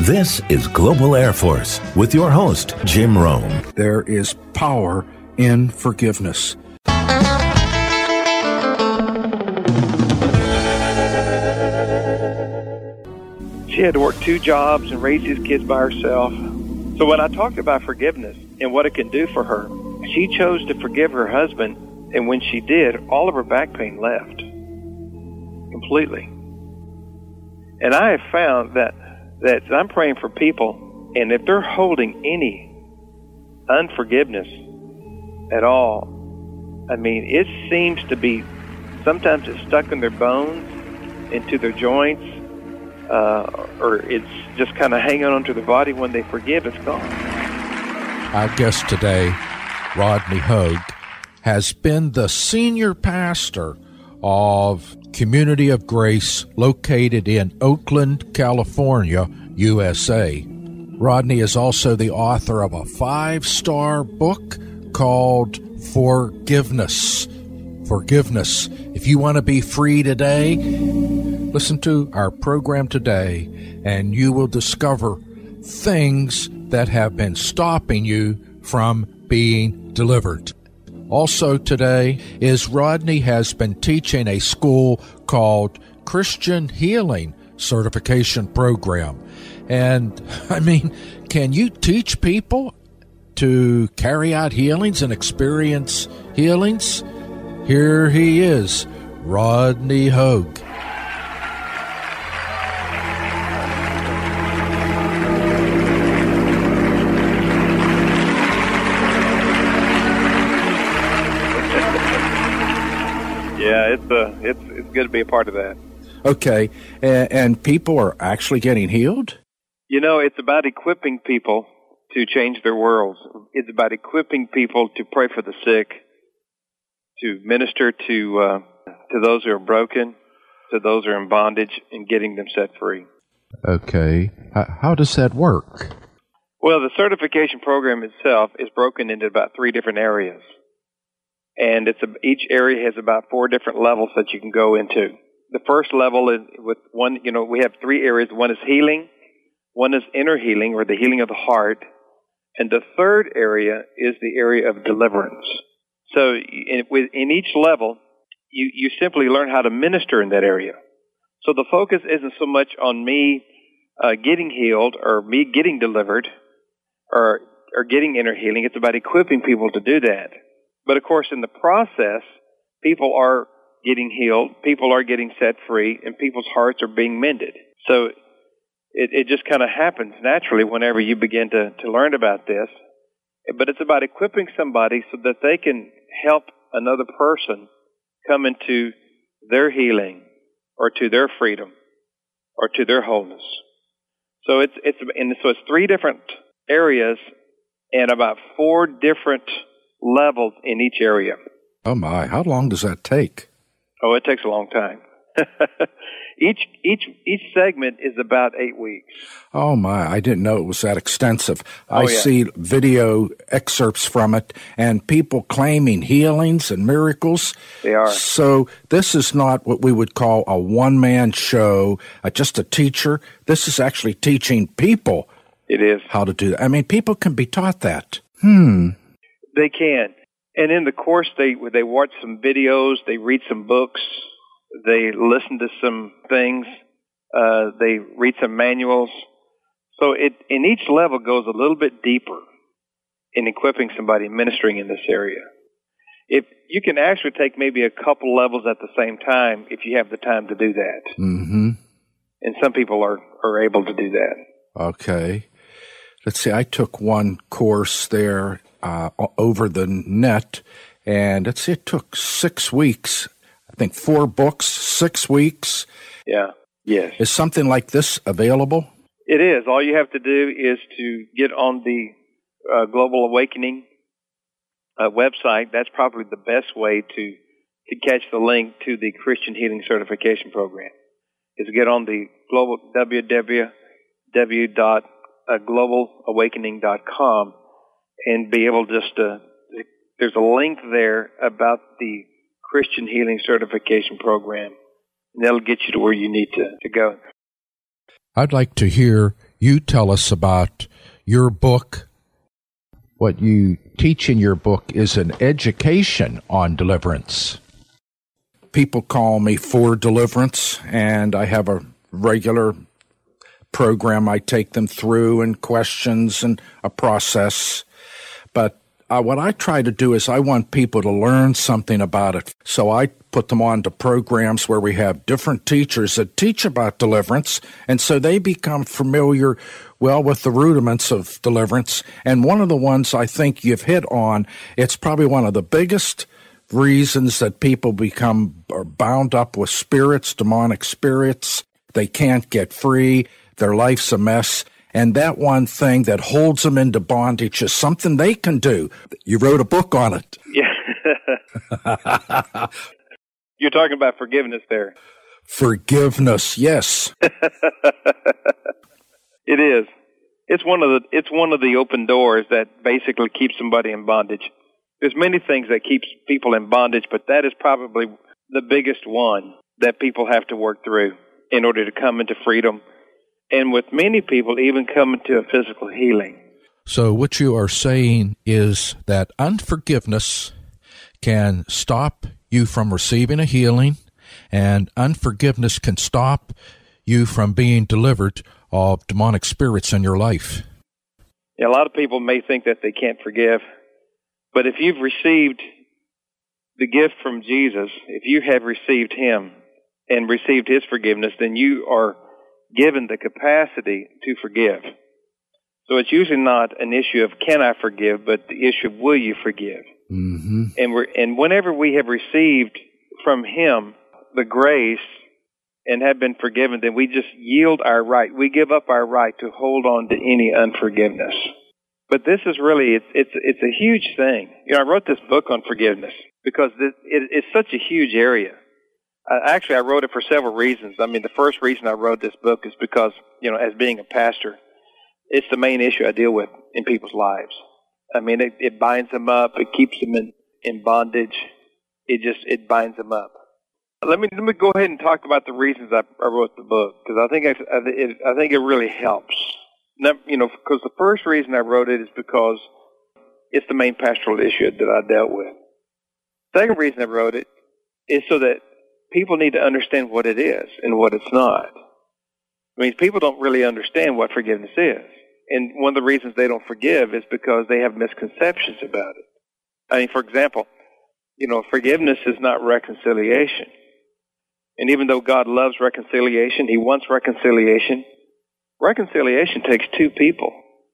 This is Global Air Force with your host, Jim Rome. There is power in forgiveness. She had to work 2 jobs and raise his kids by herself. So when I talked about forgiveness and what it can do for her, she chose to forgive her husband, and when she did, all of her back pain left completely. And I have found that I'm praying for people, and if they're holding any unforgiveness at all, I mean, it seems to be, sometimes it's stuck in their bones, into their joints, or it's just kind of hanging onto their body. When they forgive, it's gone. Our guest today, Rodney Hogue, has been the senior pastor of Community of Grace located in Oakland, California, USA. Rodney is also the author of a 5-star book called Forgiveness. Forgiveness. If you want to be free today, listen to our program today, and you will discover things that have been stopping you from being delivered. Also today is Rodney has been teaching a school called Christian Healing Certification Program. And, I mean, can you teach people to carry out healings and experience healings? Here he is, Rodney Hogue. Yeah, it's good to be a part of that. Okay, and people are actually getting healed? You know, it's about equipping people to change their worlds. It's about equipping people to pray for the sick, to minister to those who are broken, to those who are in bondage, and getting them set free. Okay, how does that work? Well, the certification program itself is broken into about 3 different areas. And each area has about 4 different levels that you can go into. The first level is with one, we have 3 areas. One is healing, one is inner healing, or the healing of the heart, and the third area is the area of deliverance. So in each level, you simply learn how to minister in that area. So the focus isn't so much on me getting healed or me getting delivered or getting inner healing. It's about equipping people to do that. But, of course, in the process, people are getting healed, people are getting set free, and people's hearts are being mended. So it just kind of happens naturally whenever you begin to learn about this. But it's about equipping somebody so that they can help another person come into their healing or to their freedom or to their wholeness. So it's 3 different areas and about 4 different levels in each area. Oh my, how long does that take? Oh, it takes a long time. Each segment is about 8 weeks. Oh my, I didn't know it was that extensive. I see video excerpts from it and people claiming healings and miracles. They are. So this is not what we would call a one-man show, just a teacher. This is actually teaching people. It is. How to do that. I mean, people can be taught that. They can. And in the course, they watch some videos, they read some books, they listen to some things, they read some manuals. So in each level goes a little bit deeper in equipping somebody ministering in this area. If you can actually take maybe a couple levels at the same time if you have the time to do that. Mm-hmm. And some people are able to do that. Okay. Let's see, I took one course there over the net, and it took 6 weeks. I think 4 books, 6 weeks. Yeah, yes. Is something like this available? It is. All you have to do is to get on the Global Awakening website. That's probably the best way to catch the link to the Christian Healing Certification Program, is get on the global www.globalawakening.com and be able just to, there's a link there about the Christian Healing Certification Program, and that'll get you to where you need to go. I'd like to hear you tell us about your book. What you teach in your book is an education on deliverance. People call me For Deliverance, and I have a regular program I take them through and questions and a process. But what I try to do is I want people to learn something about it. So I put them on to programs where we have different teachers that teach about deliverance, and so they become familiar, well, with the rudiments of deliverance. And one of the ones I think you've hit on, it's probably one of the biggest reasons that people become bound up with spirits, demonic spirits. They can't get free. Their life's a mess. And that one thing that holds them into bondage is something they can do. You wrote a book on it. Yeah. You're talking about forgiveness there. Forgiveness, yes. It is. It's one of the open doors that basically keeps somebody in bondage. There's many things that keeps people in bondage, but that is probably the biggest one that people have to work through in order to come into freedom. And with many people, even come into a physical healing. So what you are saying is that unforgiveness can stop you from receiving a healing, and unforgiveness can stop you from being delivered of demonic spirits in your life. Yeah, a lot of people may think that they can't forgive, but if you've received the gift from Jesus, if you have received Him and received His forgiveness, then you are given the capacity to forgive. So it's usually not an issue of can I forgive, but the issue of will you forgive. Mm-hmm. And whenever we have received from Him the grace and have been forgiven, then we just yield our right. We give up our right to hold on to any unforgiveness. But this is really, it's a huge thing. You know, I wrote this book on forgiveness because it's such a huge area. Actually, I wrote it for several reasons. I mean, the first reason I wrote this book is because, you know, as being a pastor, it's the main issue I deal with in people's lives. I mean, it binds them up. It keeps them in bondage. It binds them up. Let me go ahead and talk about the reasons I wrote the book, because I think it really helps. You know, because the first reason I wrote it is because it's the main pastoral issue that I dealt with. Second reason I wrote it is so that people need to understand what it is and what it's not. I mean, people don't really understand what forgiveness is. And one of the reasons they don't forgive is because they have misconceptions about it. I mean, for example, you know, forgiveness is not reconciliation. And even though God loves reconciliation, He wants reconciliation, reconciliation takes two people.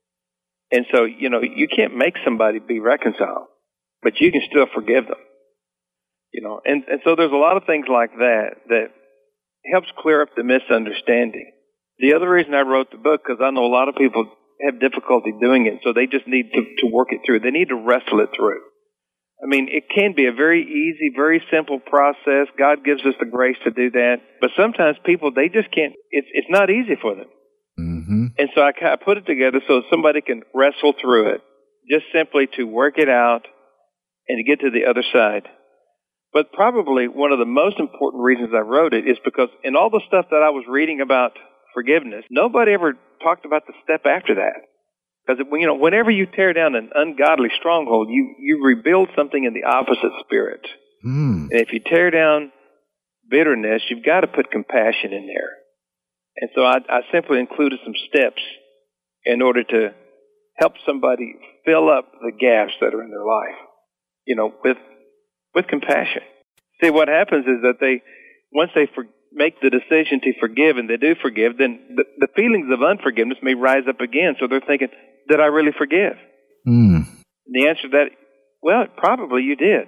And so, you know, you can't make somebody be reconciled, but you can still forgive them. You know, and so there's a lot of things like that helps clear up the misunderstanding. The other reason I wrote the book, because I know a lot of people have difficulty doing it, so they just need to work it through. They need to wrestle it through. I mean, it can be a very easy, very simple process. God gives us the grace to do that. But sometimes people, they just can't, it's not easy for them. Mm-hmm. And so I put it together so somebody can wrestle through it, just simply to work it out and to get to the other side. But probably one of the most important reasons I wrote it is because in all the stuff that I was reading about forgiveness, nobody ever talked about the step after that. Because, you know, whenever you tear down an ungodly stronghold, you rebuild something in the opposite spirit. Mm. And if you tear down bitterness, you've got to put compassion in there. And so I simply included some steps in order to help somebody fill up the gaps that are in their life, you know, with compassion. See, what happens is that once they make the decision to forgive and they do forgive, then the feelings of unforgiveness may rise up again. So they're thinking, did I really forgive? Mm. And the answer to that, well, probably you did.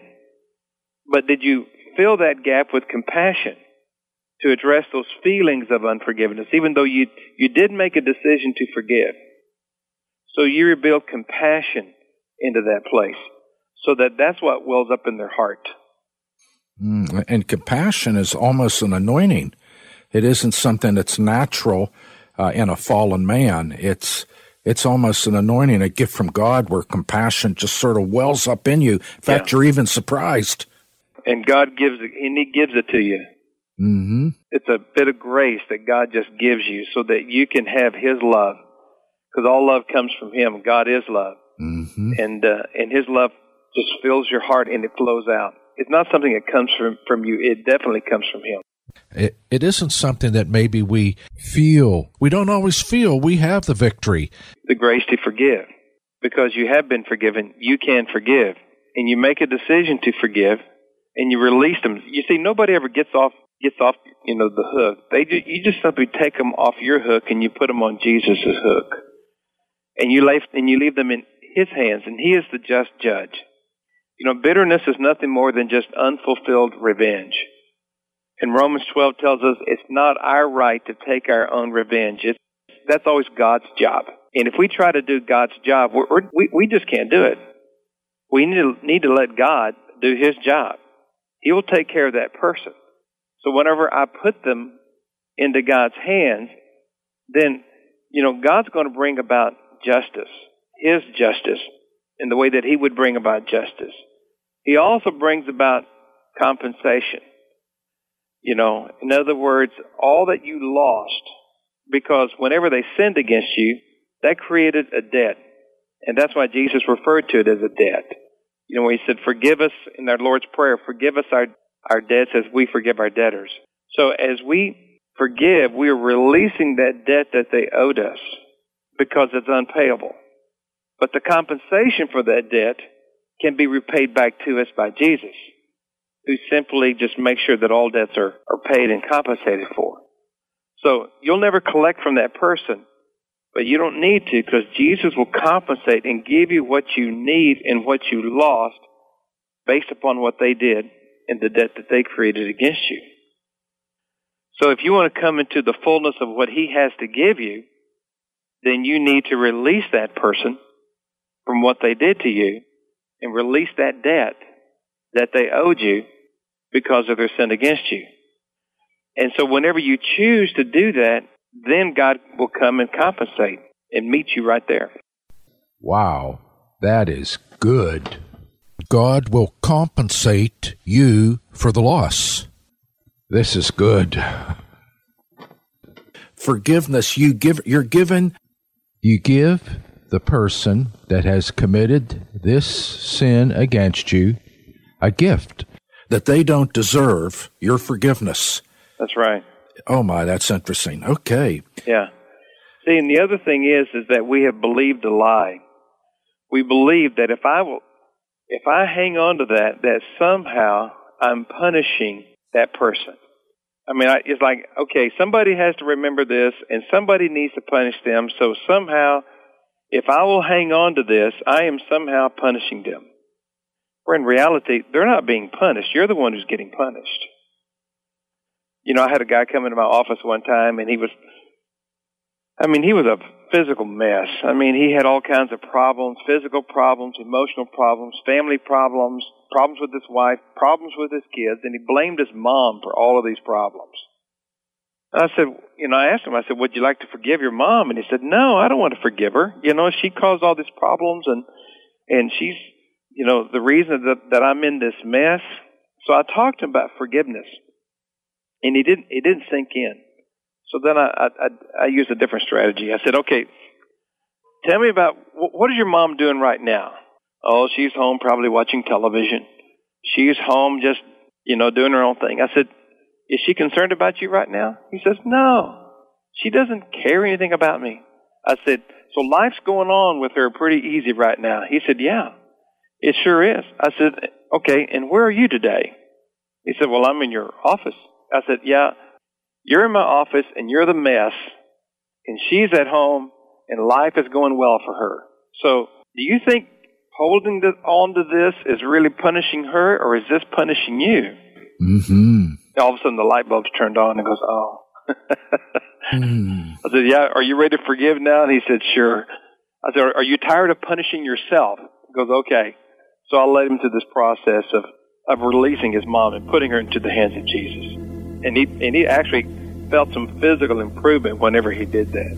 But did you fill that gap with compassion to address those feelings of unforgiveness, even though you did make a decision to forgive? So you rebuild compassion into that place so that's what wells up in their heart. And compassion is almost an anointing. It isn't something that's natural in a fallen man. It's almost an anointing, a gift from God where compassion just sort of wells up in you. In fact, You're even surprised. And God gives it, and He gives it to you. Mm-hmm. It's a bit of grace that God just gives you so that you can have His love because all love comes from Him. God is love. Mm-hmm. And His love just fills your heart and it flows out. It's not something that comes from you. It definitely comes from Him. It isn't something that maybe we feel. We don't always feel we have the victory. The grace to forgive. Because you have been forgiven, you can forgive. And you make a decision to forgive, and you release them. You see, nobody ever gets off the hook. You just simply take them off your hook and you put them on Jesus' hook. And you leave them in His hands, and He is the just judge. Bitterness is nothing more than just unfulfilled revenge. And Romans 12 tells us it's not our right to take our own revenge. That's always God's job. And if we try to do God's job, we just can't do it. We need to let God do His job. He will take care of that person. So whenever I put them into God's hands, then, God's going to bring about justice, His justice, in the way that He would bring about justice. He also brings about compensation. In other words, all that you lost, because whenever they sinned against you, that created a debt. And that's why Jesus referred to it as a debt. When He said, forgive us, in our Lord's Prayer, forgive us our debts as we forgive our debtors. So as we forgive, we are releasing that debt that they owed us because it's unpayable. But the compensation for that debt can be repaid back to us by Jesus, who simply just makes sure that all debts are paid and compensated for. So you'll never collect from that person, but you don't need to, because Jesus will compensate and give you what you need and what you lost based upon what they did and the debt that they created against you. So if you want to come into the fullness of what He has to give you, then you need to release that person from what they did to you and release that debt that they owed you because of their sin against you. And so whenever you choose to do that, then God will come and compensate and meet you right there. Wow, that is good. God will compensate you for the loss. This is good. Forgiveness, you give the person that has committed this sin against you a gift that they don't deserve, your forgiveness. That's right. Oh my, that's interesting. Okay. Yeah. See, and the other thing is that we have believed a lie. We believe that if I hang on to that somehow I'm punishing that person. I mean, it's like, okay, somebody has to remember this, and somebody needs to punish them, so somehow, if I will hang on to this, I am somehow punishing them. Where in reality, they're not being punished. You're the one who's getting punished. I had a guy come into my office one time, and he was a physical mess. I mean, he had all kinds of problems, physical problems, emotional problems, family problems, problems with his wife, problems with his kids, and he blamed his mom for all of these problems. And I said, I asked him, would you like to forgive your mom? And he said, no, I don't want to forgive her. She caused all these problems, and she's, the reason that I'm in this mess. So I talked to him about forgiveness, and it didn't sink in. So then I used a different strategy. I said, okay, tell me about, what is your mom doing right now? Oh, she's home probably watching television. She's home just, doing her own thing. I said, is she concerned about you right now? He says, no, she doesn't care anything about me. I said, so life's going on with her pretty easy right now. He said, yeah, it sure is. I said, okay, and where are you today? He said, well, I'm in your office. I said, yeah, you're in my office and you're the mess, and she's at home and life is going well for her. So do you think holding on to this is really punishing her, or is this punishing you? Mm-hmm. All of a sudden the light bulb's turned on and goes, oh. I said, yeah, are you ready to forgive now? And he said, sure. I said, are you tired of punishing yourself? He goes, okay. So I led him to this process of releasing his mom and putting her into the hands of Jesus. And he actually felt some physical improvement whenever he did that.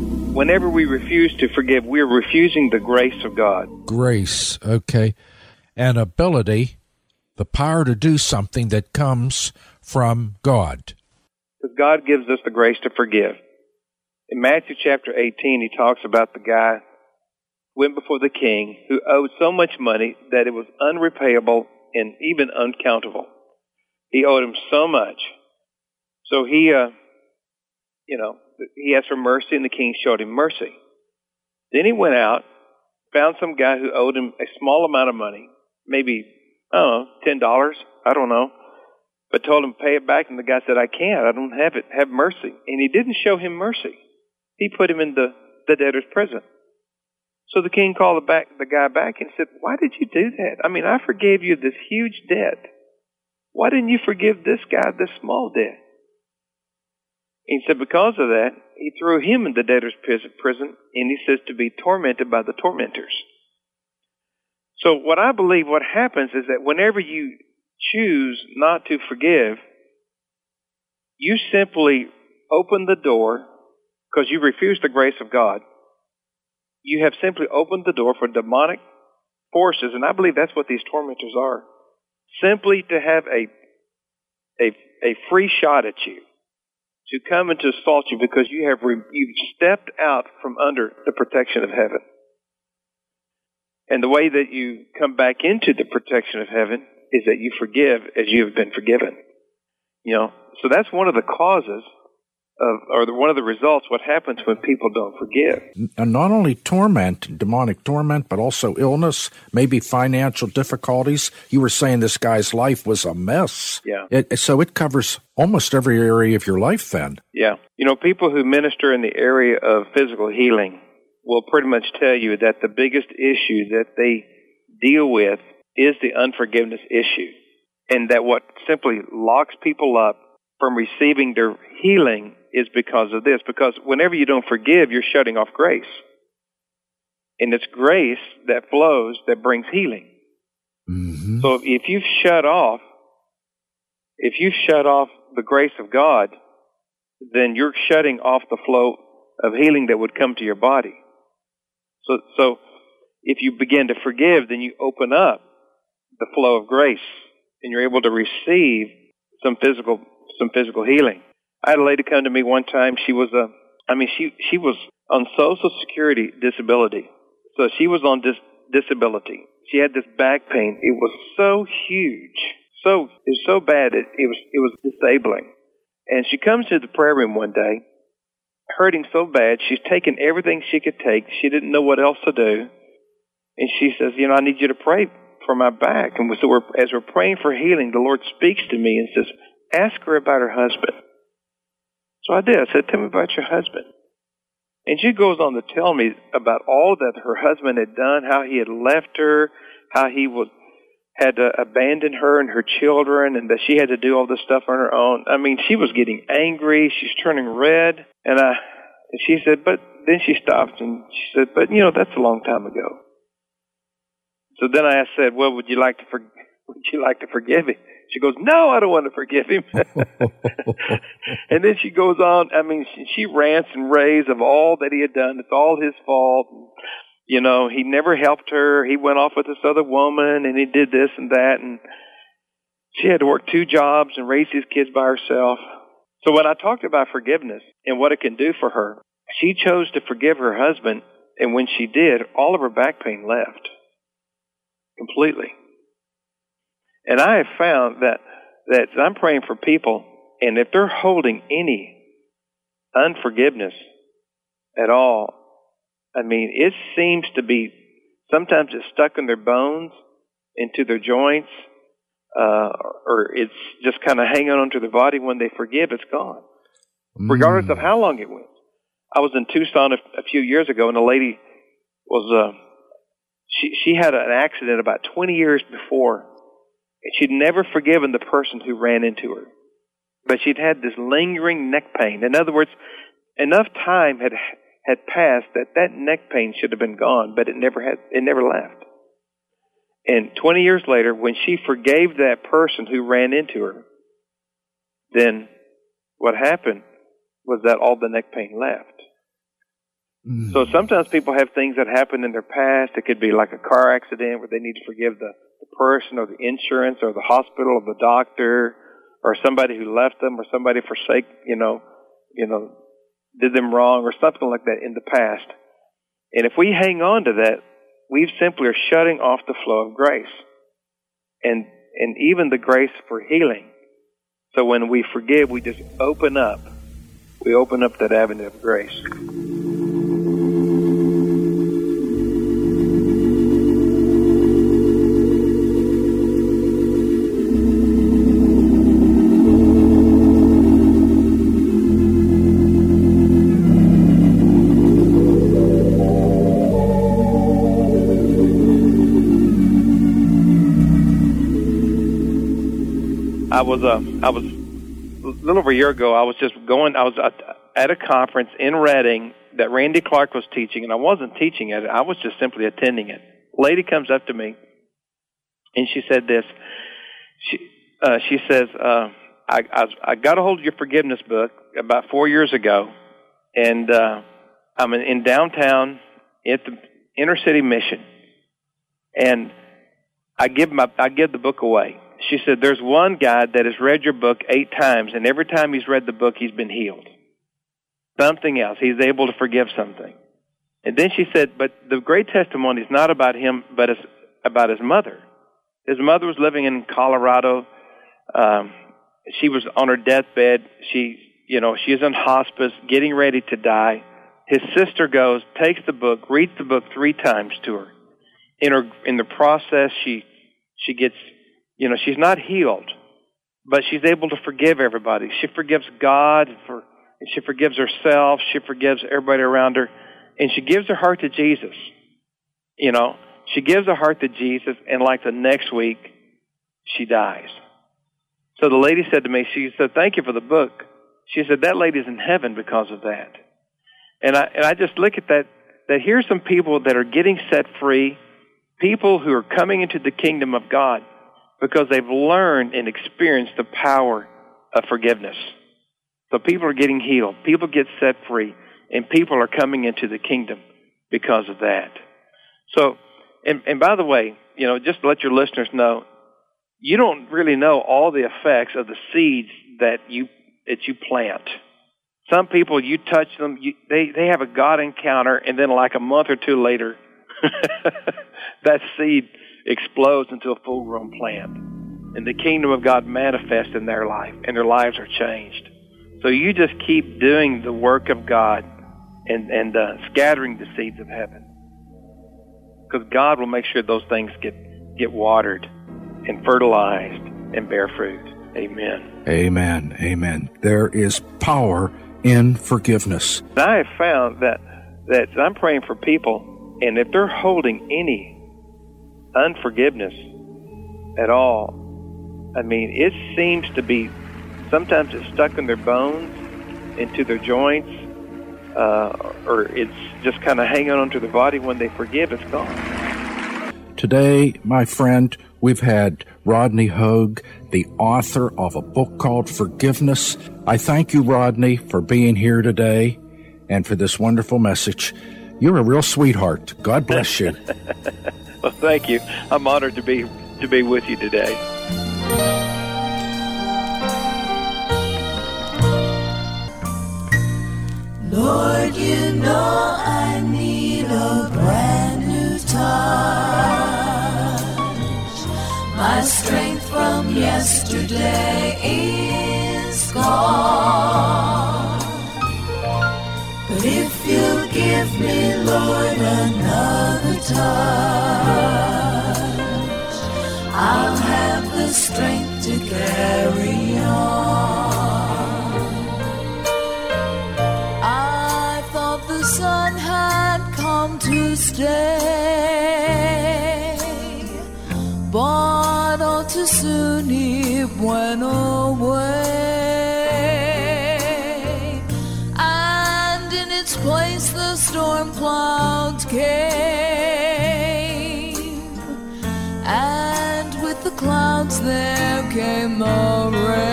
Whenever we refuse to forgive, we're refusing the grace of God. Grace, okay. an ability, the power to do something that comes from God. Because God gives us the grace to forgive. In Matthew chapter 18, he talks about the guy who went before the king who owed so much money that it was unrepayable and even uncountable. He owed him so much. So he asked for mercy, and the king showed him mercy. Then he went out, found some guy who owed him a small amount of money, maybe, $10, I don't know, but told him pay it back, and the guy said, I can't, I don't have it, have mercy. And he didn't show him mercy. He put him in the debtor's prison. So the king called the guy back and said, why did you do that? I mean, I forgave you this huge debt. Why didn't you forgive this guy this small debt? He said because of that, he threw him in the debtor's prison, and he says to be tormented by the tormentors. So what I believe what happens is that whenever you choose not to forgive, you simply open the door, because you refuse the grace of God. You have simply opened the door for demonic forces, and I believe that's what these tormentors are, simply to have a free shot at you, to come and to assault you because you've stepped out from under the protection of heaven. And the way that you come back into the protection of heaven is that you forgive as you have been forgiven. So that's one of the causes one of the results, what happens when people don't forgive. And not only demonic torment, but also illness, maybe financial difficulties. You were saying this guy's life was a mess. Yeah. So it covers almost every area of your life then. Yeah. People who minister in the area of physical healing will pretty much tell you that the biggest issue that they deal with is the unforgiveness issue. And that what simply locks people up from receiving their healing is because of this. Because whenever you don't forgive, you're shutting off grace. And it's grace that flows that brings healing. Mm-hmm. So if you shut off the grace of God, then you're shutting off the flow of healing that would come to your body. So if you begin to forgive, then you open up the flow of grace, and you're able to receive some physical healing. I had a lady come to me one time. She was she was on Social Security disability. So she was on disability. She had this back pain. It was so huge. It was so bad it was disabling. And she comes to the prayer room one day, hurting so bad. She's taken everything she could take. She didn't know what else to do. And she says, I need you to pray for my back. And so as we're praying for healing, the Lord speaks to me and says, ask her about her husband. So I did. I said, tell me about your husband. And she goes on to tell me about all that her husband had done, how he had left her, how he had to abandon her and her children, and that she had to do all this stuff on her own. I mean, she was getting angry. She's turning red. And she said, but then she stopped and she said, but that's a long time ago. So then I said, well, would you like to forgive him? She goes, no, I don't want to forgive him. And then she goes on. I mean, she rants and raves of all that he had done. It's all his fault. He never helped her. He went off with this other woman, and he did this and that. And she had to work 2 jobs and raise his kids by herself. So when I talked about forgiveness and what it can do for her, she chose to forgive her husband. And when she did, all of her back pain left completely. And I have found that I'm praying for people, and if they're holding any unforgiveness at all, I mean, it seems to be, sometimes it's stuck in their bones, into their joints, or it's just kind of hanging onto their body. When they forgive, it's gone, regardless of how long it went. I was in Tucson a few years ago, and a lady was, she had an accident about 20 years before. She'd never forgiven the person who ran into her. But she'd had this lingering neck pain. In other words, enough time had passed that neck pain should have been gone, but it never left. And 20 years later, when she forgave that person who ran into her, then what happened was that all the neck pain left. Mm. So sometimes people have things that happen in their past. It could be like a car accident where they need to forgive the person or the insurance or the hospital or the doctor or somebody who left them or somebody did them wrong or something like that in the past. And if we hang on to that, we simply are shutting off the flow of grace and even the grace for healing. So when we forgive, we just open up. We open up that avenue of grace. I was a little over a year ago. I was at a conference in Redding that Randy Clark was teaching, and I wasn't teaching it. I was just simply attending it. A lady comes up to me, and she said this. She says, I got a hold of your forgiveness book about 4 years ago, and I'm in downtown at the inner city mission, and I give the book away. She said, there's one guy that has read your book 8 times, and every time he's read the book, he's been healed. Something else. He's able to forgive something. And then she said, but the great testimony is not about him, but it's about his mother. His mother was living in Colorado. She was on her deathbed. She is in hospice, getting ready to die. His sister goes, takes the book, reads the book 3 times to her. In the process, she gets... she's not healed, but she's able to forgive everybody. She forgives God, she forgives herself, she forgives everybody around her, and she gives her heart to Jesus. She gives her heart to Jesus, and like the next week, she dies. So the lady said to me, she said, thank you for the book. She said, that lady's in heaven because of that. And I just look at that here's some people that are getting set free, people who are coming into the kingdom of God, because they've learned and experienced the power of forgiveness. So people are getting healed. People get set free. And people are coming into the kingdom because of that. So, and by the way, just to let your listeners know, you don't really know all the effects of the seeds that you plant. Some people, you touch them, they have a God encounter, and then like a month or 2 later, that seed explodes into a full-grown plant. And the kingdom of God manifests in their life, and their lives are changed. So you just keep doing the work of God and scattering the seeds of heaven. Because God will make sure those things get watered and fertilized and bear fruit. Amen. Amen. Amen. There is power in forgiveness. I have found that I'm praying for people, and if they're holding any unforgiveness at all, it seems to be, sometimes it's stuck in their bones, into their joints, or it's just kind of hanging onto their body. When they forgive, it's gone. Today, my friend, we've had Rodney Hogue, the author of a book called Forgiveness. I thank you, Rodney, for being here today and for this wonderful message. You're a real sweetheart. God bless you. Well, thank you. I'm honored to be with you today. Lord, you know I need a brand new touch. My strength from yesterday is gone. But if you give me, Lord, another touch, I'll have the strength to carry on. I thought the sun had come to stay, but all too soon he went away, and in its place the storm clouds came, and with the clouds there came the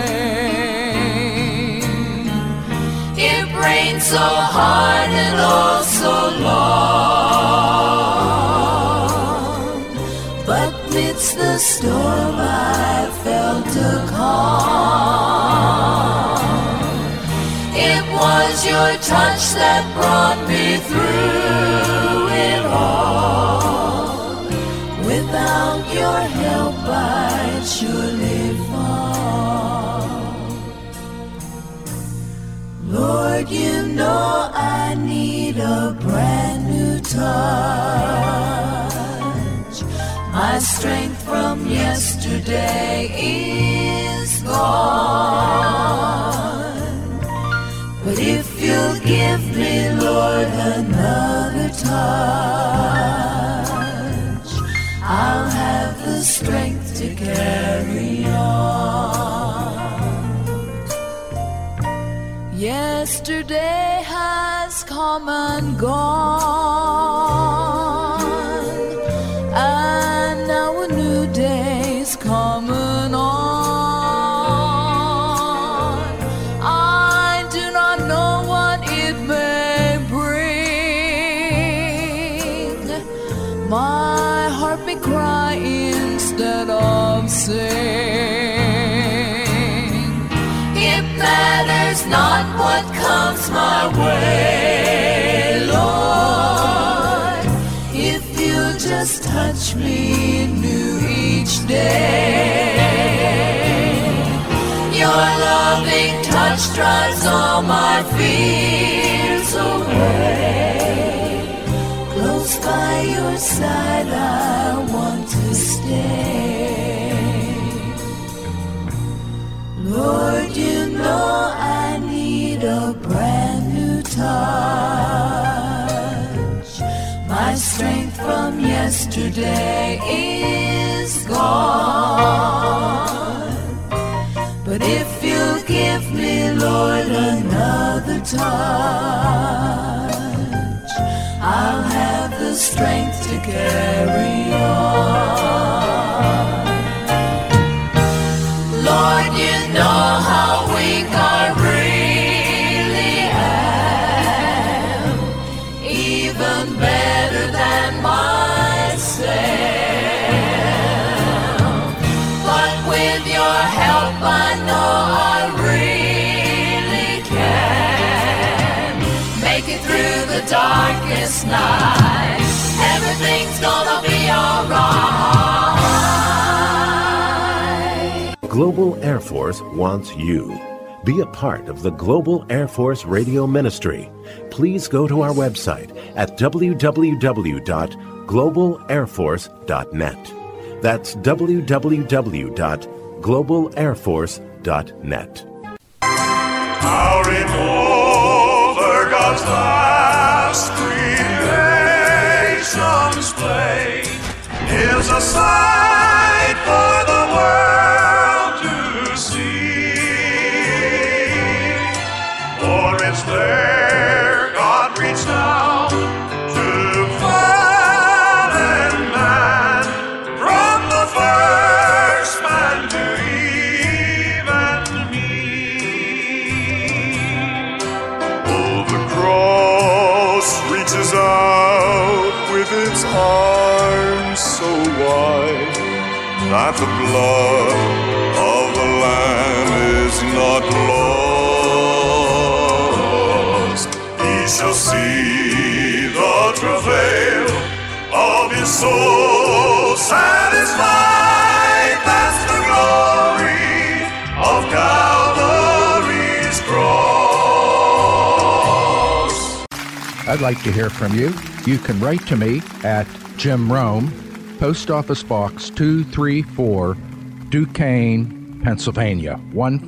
rain. It rained so hard and oh so long, but midst the the storm I felt a calm. It was your touch that brought me through it all. Without your help I'd surely fall. Lord, you know I need a brand new touch. My strength from yesterday is gone. But if you'll give me, Lord, another touch, I'll have the strength to carry on. Yesterday has come and gone, and now a new day's coming on. I do not know what it may bring. My heart may cry instead of sing. It matters not what comes my way, Lord, if you just touch me new each day. Your loving touch drives all my fears away. Close by your side I want to stay. Lord, you know I need a brand new touch. My strength from yesterday is gone. But if you give me, Lord, another touch, I'll have the strength to carry on. Lord, you know how weak I really am, even better than myself. But with your help I know I really can make it through the darkest night. Everything's gonna be alright. Global Air Force wants you. Be a part of the Global Air Force Radio Ministry. Please go to our website at www.globalairforce.net. That's www.globalairforce.net. Towering over God's vast creation display is a sight for the world to see. For it's there God reached down to fallen man, from the first man to even me. Oh, the cross reaches out with its arms so wide that the blood of the Lamb is not lost. He shall see the travail of his soul satisfied. That's the glory of Calvary's cross. I'd like to hear from you. You can write to me at Jim Rome, Post Office Box 234, Duquesne, Pennsylvania,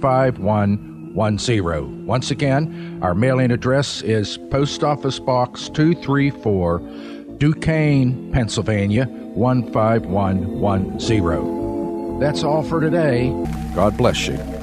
15110. Once again, our mailing address is Post Office Box 234, Duquesne, Pennsylvania, 15110. That's all for today. God bless you.